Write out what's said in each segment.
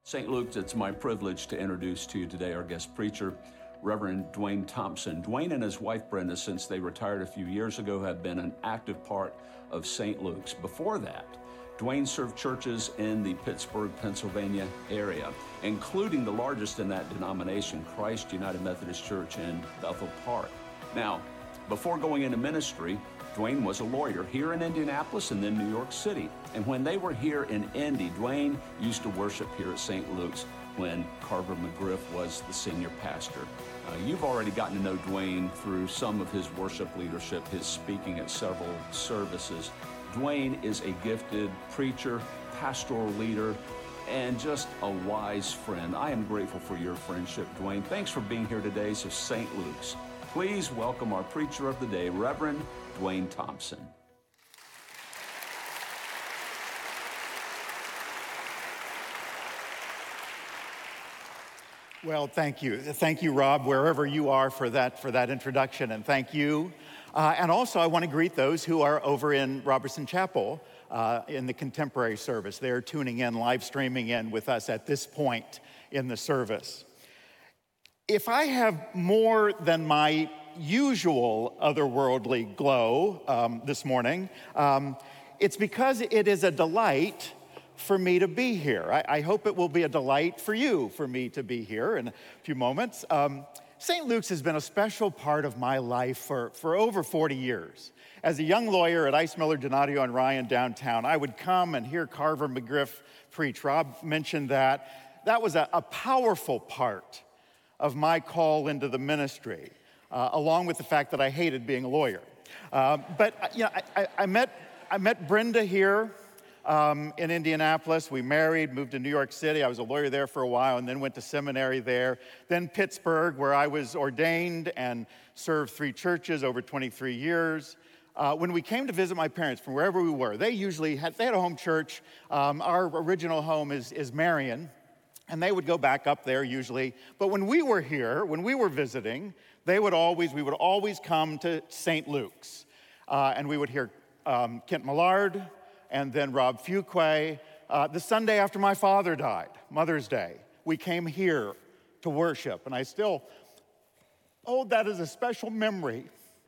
St. Luke, it's my privilege to introduce to you today our guest preacher, Reverend Dwayne Thompson. Dwayne and his wife, Brenda, since they retired a few years ago, have been an active part of St. Luke's. Before that, Dwayne served churches in the Pittsburgh, Pennsylvania area, including the largest in that denomination, Christ United Methodist Church in Bethel Park. Now, before going into ministry, Dwayne was a lawyer here in Indianapolis and then New York City. And when they were here in Indy, Dwayne used to worship here at St. Luke's when Carver McGriff was the senior pastor. You've already gotten to know Dwayne through some of his worship leadership, his speaking at several services. Dwayne is a gifted preacher, pastoral leader, and just a wise friend. I am grateful for your friendship, Dwayne. Thanks for being here today. So St. Luke's, please welcome our preacher of the day, Reverend Dwayne Thompson. Well, thank you. Thank you, Rob, wherever you are for that introduction, and thank you. And also, I want to greet those who are over in Robertson Chapel in the contemporary service. They're tuning in, live streaming in with us at this point in the service. If I have more than my usual otherworldly glow this morning, it's because it is a delight for me to be here. I hope it will be a delight for you for me to be here in a few moments. St. Luke's has been a special part of my life for over 40 years. As a young lawyer at Ice Miller, Donadio, and Ryan downtown, I would come and hear Carver McGriff preach. Rob mentioned that. That was a powerful part of my call into the ministry, along with the fact that I hated being a lawyer. But you know, I met Brenda here in Indianapolis. We married, moved to New York City. I was a lawyer there for a while and then went to seminary there. Then Pittsburgh, where I was ordained and served 3 churches over 23 years. When we came to visit my parents from wherever we were, they had a home church. Our original home is Marion, and they would go back up there usually. But when we were here, when we were visiting, we would always come to St. Luke's. And we would hear Kent Millard and then Rob Fuquay. The Sunday after my father died, Mother's Day, we came here to worship. And I still hold that as a special memory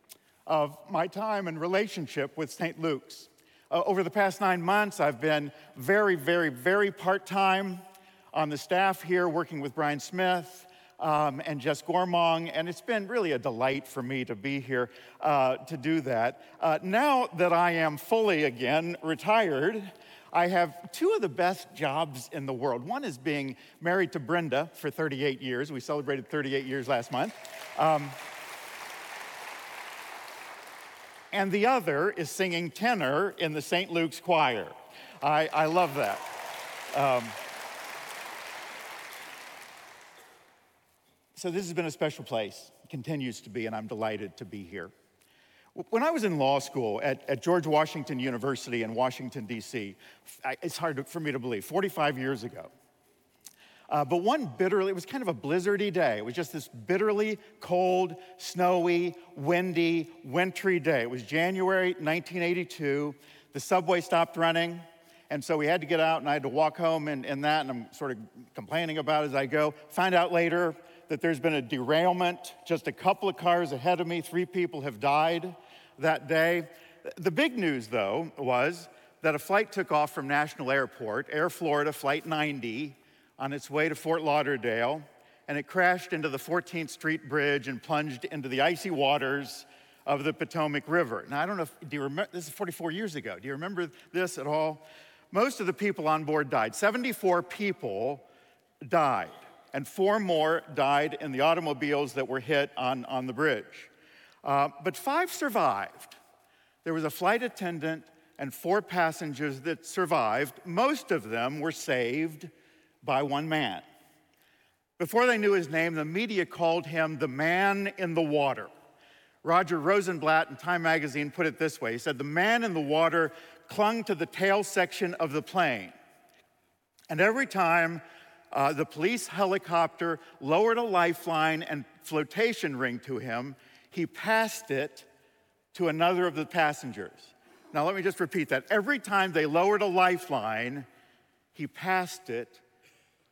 of my time and relationship with St. Luke's. Over the past 9 months, I've been very, very, very part-time on the staff here working with Brian Smith and Jess Gormong, and it's been really a delight for me to be here to do that. Now that I am fully again retired, I have 2 of the best jobs in the world. One is being married to Brenda for 38 years. We celebrated 38 years last month. And the other is singing tenor in the St. Luke's choir. I love that. So this has been a special place, it continues to be, and I'm delighted to be here. When I was in law school at George Washington University in Washington, D.C., it's hard for me to believe, 45 years ago. But it was kind of a blizzardy day. It was just this bitterly cold, snowy, windy, wintry day. It was January 1982. The subway stopped running. And so we had to get out, and I had to walk home in that, and I'm sort of complaining about it as I go. Find out later that there's been a derailment. Just a couple of cars ahead of me, 3 people have died that day. The big news, though, was that a flight took off from National Airport, Air Florida Flight 90, on its way to Fort Lauderdale, and it crashed into the 14th Street Bridge and plunged into the icy waters of the Potomac River. Now, I don't know do you remember, this is 44 years ago. Do you remember this at all? Most of the people on board died. 74 people died, and 4 more died in the automobiles that were hit on the bridge. But 5 survived. There was a flight attendant and 4 passengers that survived. Most of them were saved by one man. Before they knew his name, the media called him the man in the water. Roger Rosenblatt in Time magazine put it this way. He said, "The man in the water clung to the tail section of the plane. And every time the police helicopter lowered a lifeline and flotation ring to him, he passed it to another of the passengers." Now let me just repeat that. Every time they lowered a lifeline, he passed it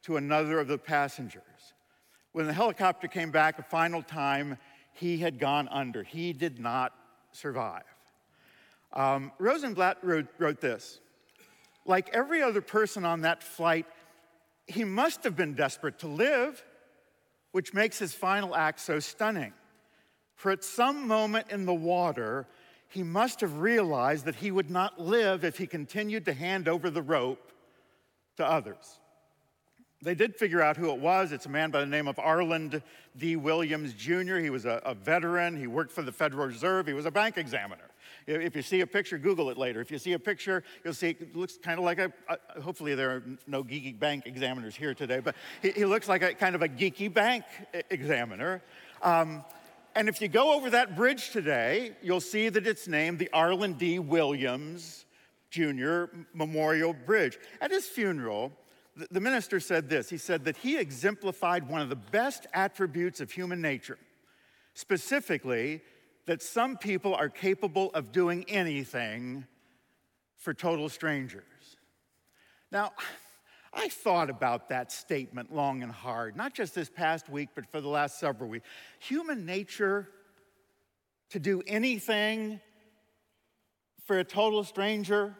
to another of the passengers. When the helicopter came back a final time, he had gone under. He did not survive. Rosenblatt wrote this: like every other person on that flight, he must have been desperate to live, which makes his final act so stunning. For at some moment in the water, he must have realized that he would not live if he continued to hand over the rope to others. They did figure out who it was. It's a man by the name of Arland D. Williams, Jr. He was a veteran. He worked for the Federal Reserve. He was a bank examiner. If you see a picture, Google it later. If you see a picture, you'll see it looks kind of like hopefully there are no geeky bank examiners here today, but he looks like a kind of a geeky bank examiner. And if you go over that bridge today, you'll see that it's named the Arland D. Williams, Jr. Memorial Bridge. At his funeral, the minister said this. He said that he exemplified one of the best attributes of human nature, specifically that some people are capable of doing anything for total strangers. Now, I thought about that statement long and hard, not just this past week, but for the last several weeks. Human nature to do anything for a total stranger?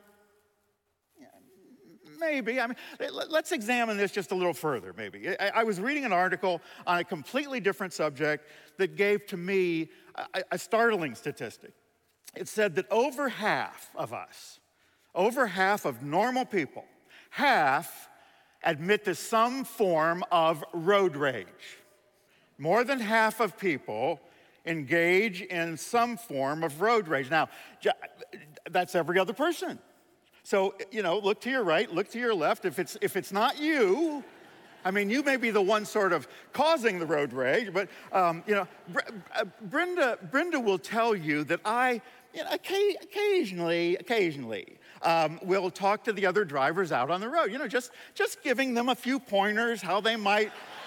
Maybe. I mean, let's examine this just a little further, maybe. I was reading an article on a completely different subject that gave to me a startling statistic. It said that over half of us, over half of normal people, half admit to some form of road rage. More than half of people engage in some form of road rage. Now, that's every other person. So, look to your right, look to your left. If it's not you, I mean, you may be the one sort of causing the road rage, but, Brenda will tell you that I, occasionally, will talk to the other drivers out on the road, just giving them a few pointers, how they might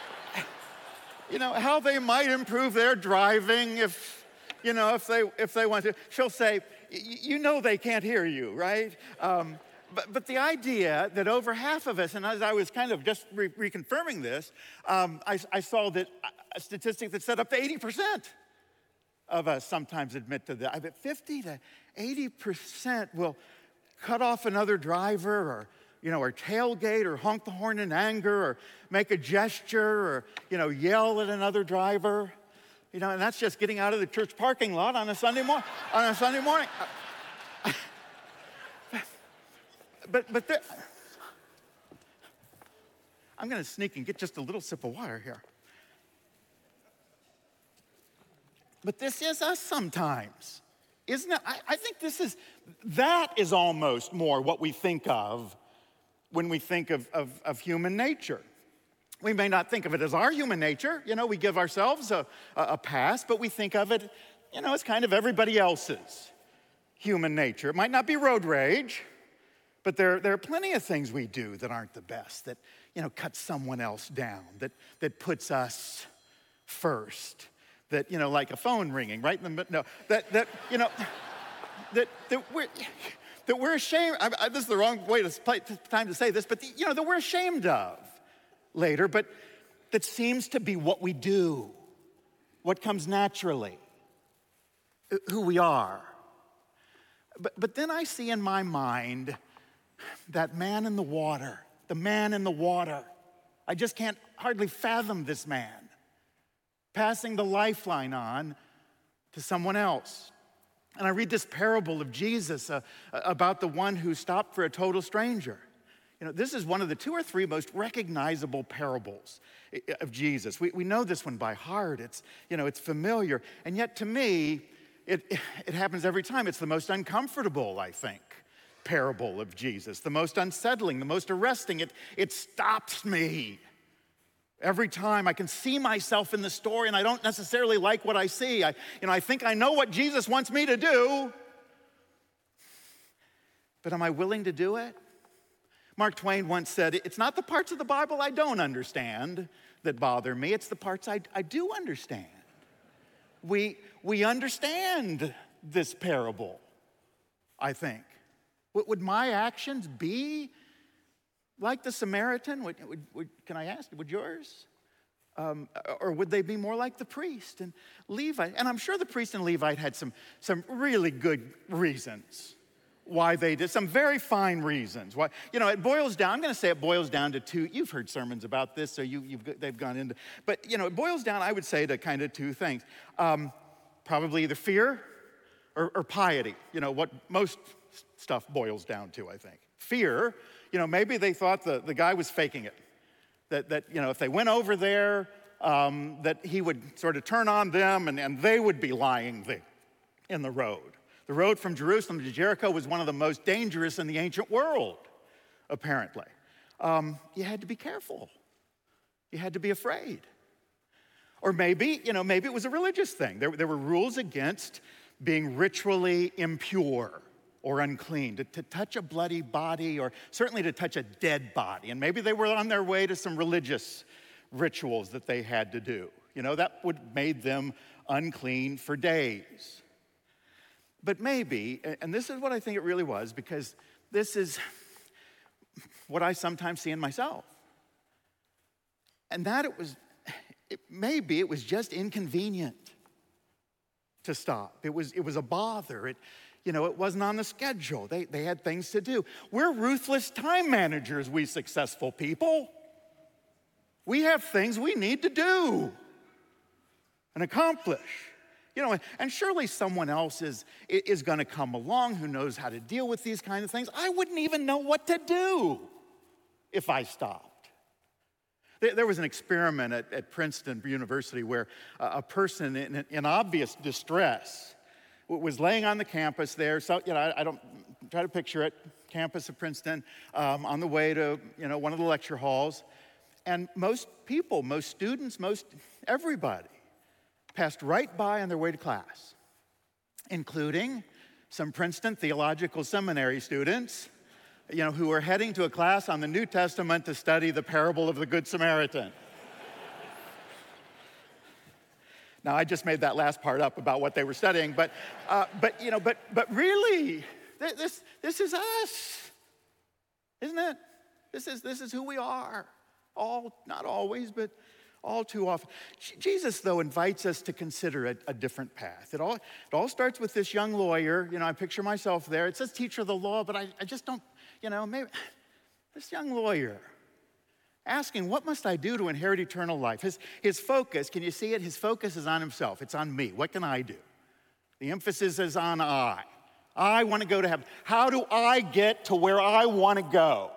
improve their driving if they want to. She'll say, they can't hear you, right? But the idea that over half of us, and as I was kind of just reconfirming this, I saw that a statistic that said up to 80% of us sometimes admit to that. I bet 50 to 80% will cut off another driver or tailgate or honk the horn in anger or make a gesture or, yell at another driver. And that's just getting out of the church parking lot on a Sunday morning. But I'm going to sneak and get just a little sip of water here. But this is us sometimes, isn't it? I think that is almost more what we think of when we think of human nature. We may not think of it as our human nature. We give ourselves a pass, but we think of it, as kind of everybody else's human nature. It might not be road rage, but there are plenty of things we do that aren't the best, that, cut someone else down, that puts us first, that, like a phone ringing right in the middle, that we're ashamed. This is the wrong time to say this, but that we're ashamed of later, but that seems to be what we do, what comes naturally, who we are. But then I see in my mind that man in the water, the man in the water. I just can't hardly fathom this man passing the lifeline on to someone else. And I read this parable of Jesus about the one who stopped for a total stranger. This is one of the 2 or 3 most recognizable parables of Jesus. We know this one by heart. It's familiar. And yet to me, it happens every time. It's the most uncomfortable, I think, parable of Jesus. The most unsettling, the most arresting. It stops me. Every time I can see myself in the story and I don't necessarily like what I see. I think I know what Jesus wants me to do. But am I willing to do it? Mark Twain once said, it's not the parts of the Bible I don't understand that bother me, it's the parts I do understand. We understand this parable, I think. Would my actions be like the Samaritan? Can I ask, would yours? Or would they be more like the priest and Levite? And I'm sure the priest and Levite had some really good reasons why they did, some very fine reasons. Why, it boils down, I'm going to say it boils down to two. You've heard sermons about this, so they've gone into, but it boils down, I would say, to kind of two things. Probably either fear or piety, what most stuff boils down to, I think. Fear, maybe they thought the guy was faking it. That if they went over there, that he would sort of turn on them and they would be lying there in the road. The road from Jerusalem to Jericho was one of the most dangerous in the ancient world, apparently. You had to be careful. You had to be afraid. Or maybe it was a religious thing. There were rules against being ritually impure or unclean, to touch a bloody body, or certainly to touch a dead body. And maybe they were on their way to some religious rituals that they had to do. That would made them unclean for days. But maybe, and this is what I think it really was, because this is what I sometimes see in myself, and that maybe it was just inconvenient to stop. It was a bother. It wasn't on the schedule. They had things to do. We're ruthless time managers, we successful people. We have things we need to do and accomplish. And surely someone else is going to come along who knows how to deal with these kind of things. I wouldn't even know what to do if I stopped. There was an experiment at Princeton University where a person in obvious distress was laying on the campus there. So, I don't try to picture it, campus of Princeton, on the way to, one of the lecture halls. And most people, most students, everybody passed right by on their way to class, including some Princeton Theological Seminary students, who were heading to a class on the New Testament to study the parable of the Good Samaritan. Now, I just made that last part up about what they were studying, but really, this is us, isn't it? This is who we are. Not always, but all too often. Jesus, though, invites us to consider a different path. It all starts with this young lawyer. I picture myself there. It says teacher of the law, but I just don't, maybe this young lawyer asking, what must I do to inherit eternal life? His focus, can you see it? His focus is on himself. It's on me. What can I do? The emphasis is on I. I want to go to heaven. How do I get to where I want to go?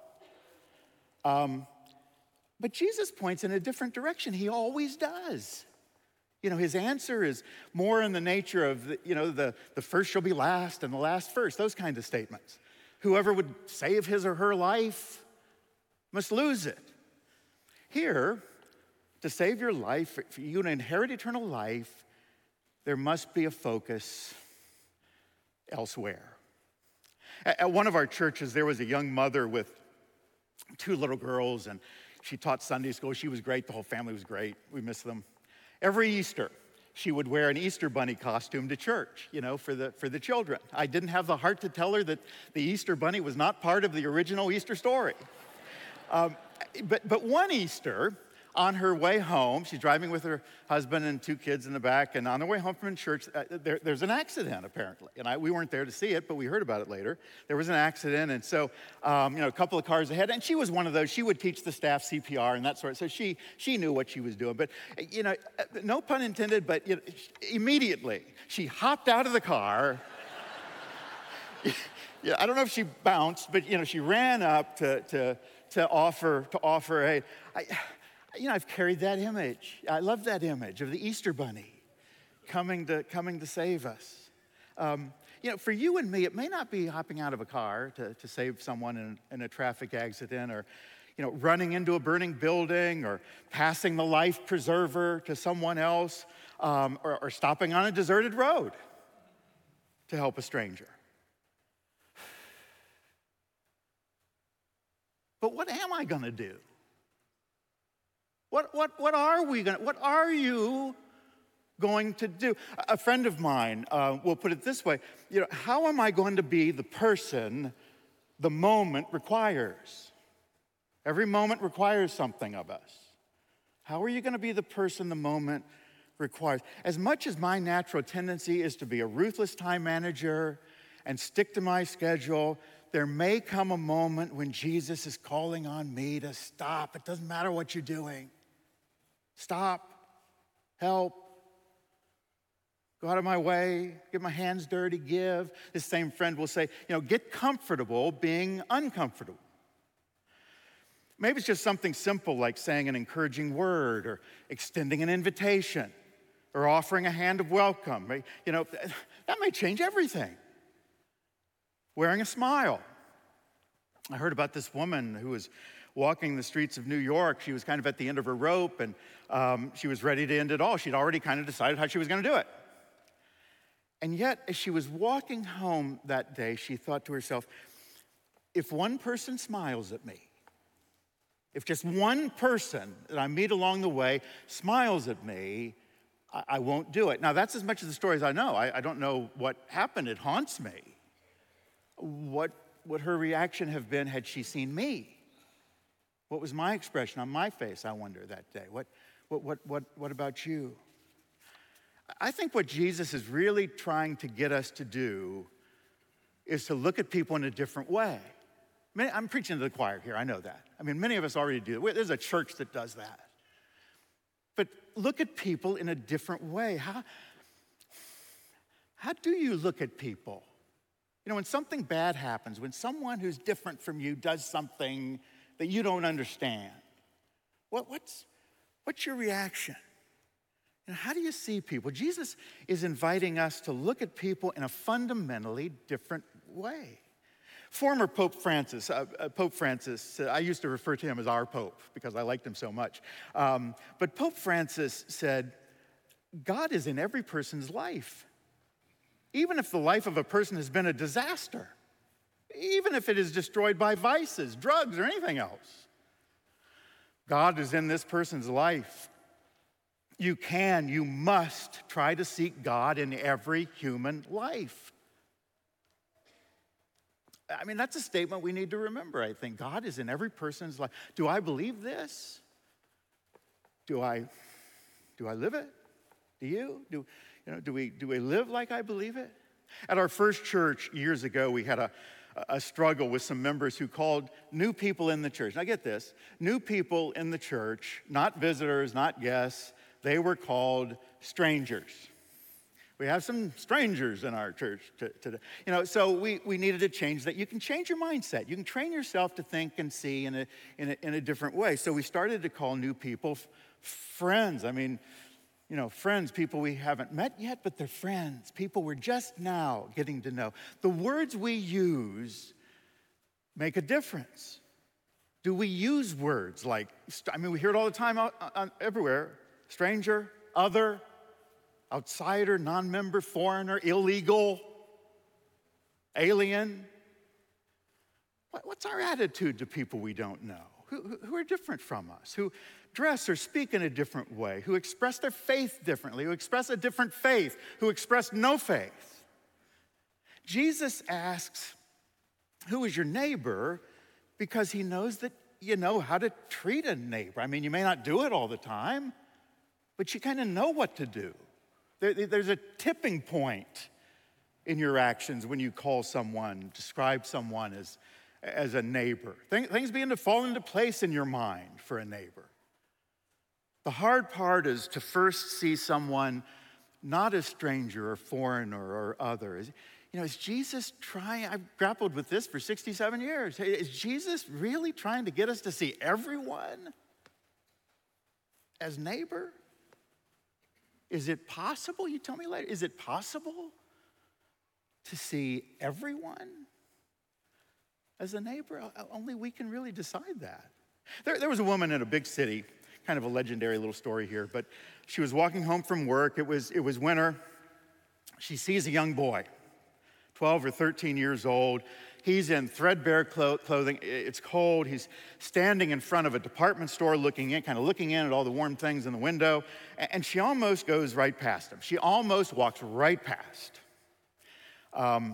But Jesus points in a different direction. He always does. His answer is more in the nature of, the first shall be last and the last first, those kinds of statements. Whoever would save his or her life must lose it. Here, to save your life, for you to inherit eternal life, there must be a focus elsewhere. At one of our churches, there was a young mother with two little girls, and she taught Sunday school. She was great. The whole family was great. We miss them. Every Easter, she would wear an Easter bunny costume to church, for the children. I didn't have the heart to tell her that the Easter bunny was not part of the original Easter story. But one Easter, on her way home, she's driving with her husband and two kids in the back, and on their way home from church, there's an accident, apparently. And we weren't there to see it, but we heard about it later. There was an accident, and so, a couple of cars ahead, and she was one of those. She would teach the staff CPR and that sort of, so she knew what she was doing. But, no pun intended, but immediately, she hopped out of the car. I don't know if she bounced, but, she ran up to offer aid. I've carried that image. I love that image of the Easter bunny coming to save us. For you and me, it may not be hopping out of a car to save someone in a traffic accident, or, running into a burning building, or passing the life preserver to someone else, or stopping on a deserted road to help a stranger. But what am I going to do? What are you going to do? A friend of mine will put it this way, how am I going to be the person the moment requires? Every moment requires something of us. How are you going to be the person the moment requires? As much as my natural tendency is to be a ruthless time manager and stick to my schedule, there may come a moment when Jesus is calling on me to stop. It doesn't matter what you're doing. Stop. Help. Go out of my way. Get my hands dirty. Give. This same friend will say, get comfortable being uncomfortable. Maybe it's just something simple like saying an encouraging word or extending an invitation or offering a hand of welcome. That may change everything. Wearing a smile. I heard about this woman who was walking the streets of New York. She was kind of at the end of her rope, and she was ready to end it all. She'd already kind of decided how she was going to do it. And yet, as she was walking home that day, she thought to herself, if one person smiles at me, if just one person that I meet along the way smiles at me, I won't do it. Now, that's as much of the story as I know. I don't know what happened. It haunts me. What would her reaction have been had she seen me? What was my expression on my face, I wonder, that day? What about you? I think what Jesus is really trying to get us to do is to look at people in a different way. I'm preaching to the choir here, I know that. Many of us already do it. There's a church that does that. But look at people in a different way. How do you look at people? When something bad happens, when someone who's different from you does something that you don't understand, what's your reaction? How do you see people? Jesus is inviting us to look at people in a fundamentally different way. Former Pope Francis, I used to refer to him as our Pope because I liked him so much. But Pope Francis said, God is in every person's life. Even if the life of a person has been a disaster, even if it is destroyed by vices, drugs, or anything else, God is in this person's life. You must try to seek God in every human life. That's a statement we need to remember, I think. God is in every person's life. Do I believe this? Do I live it? Do you? Do we live like I believe it? At our first church years ago, we had a struggle with some members who called new people in the church. Now get this, new people in the church, not visitors, not guests, they were called strangers. We have some strangers in our church today. So we needed to change that. You can change your mindset. You can train yourself to think and see in a different way. So we started to call new people friends. Friends, people we haven't met yet, but they're friends. People we're just now getting to know. The words we use make a difference. Do we use words like, we hear it all the time everywhere. Stranger, other, outsider, non-member, foreigner, illegal, alien. What's our attitude to people we don't know, who are different from us, who dress or speak in a different way, who express their faith differently, who express a different faith, who express no faith? Jesus asks, who is your neighbor? Because he knows that you know how to treat a neighbor. You may not do it all the time, but you kind of know what to do. There's a tipping point in your actions when you call someone, describe someone as a neighbor. Things begin to fall into place in your mind for a neighbor. The hard part is to first see someone not as stranger or foreigner or other. Is Jesus trying, I've grappled with this for 67 years. Is Jesus really trying to get us to see everyone as neighbor? Is it possible, you tell me later, is it possible to see everyone as a neighbor? Only we can really decide that. There was a woman in a big city, kind of a legendary little story here, but she was walking home from work. It was winter. She sees a young boy, 12 or 13 years old. He's in threadbare clothing. It's cold. He's standing in front of a department store looking in at all the warm things in the window. And she almost goes right past him. She almost walks right past.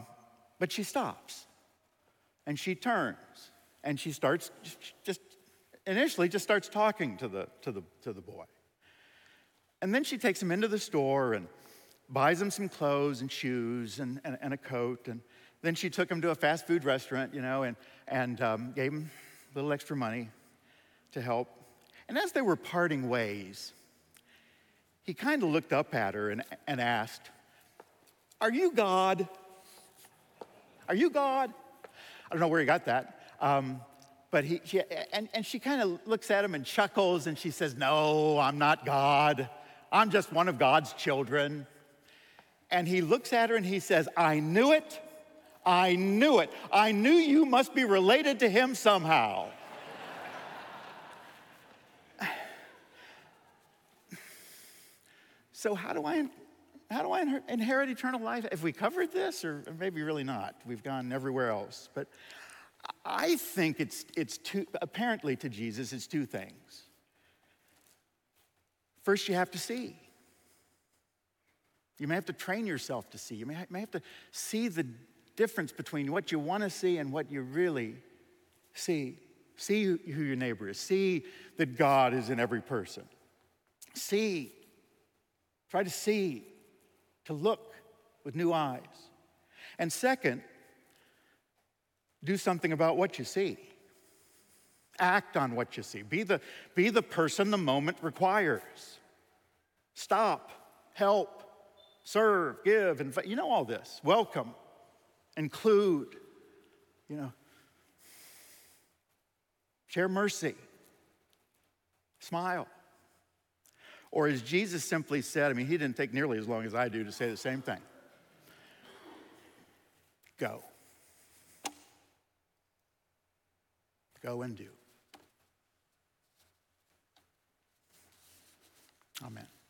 But she stops. And she turns. And she starts just initially just starts talking to the boy. And then she takes him into the store and buys him some clothes and shoes and a coat. And then she took him to a fast food restaurant, and gave him a little extra money to help. And as they were parting ways, he kind of looked up at her and asked, "Are you God? Are you God?" I don't know where he got that. But she kind of looks at him and chuckles, and she says, "No, I'm not God. I'm just one of God's children." And he looks at her and he says, "I knew it. I knew it. I knew you must be related to him somehow." So how do I inherit eternal life? Have we covered this, or maybe really not? We've gone everywhere else. But I think it's two, apparently to Jesus, it's two things. First, you have to see. You may have to train yourself to see. You may have to see the difference between what you want to see and what you really see. See who your neighbor is. See that God is in every person. Try to see, to look with new eyes. And second, do something about what you see. Act on what you see. Be the person the moment requires. Stop, help, serve, give, invite. You know all this. Welcome, include, share mercy, smile. Or as Jesus simply said, he didn't take nearly as long as I do to say the same thing. Go. Go and do. Amen.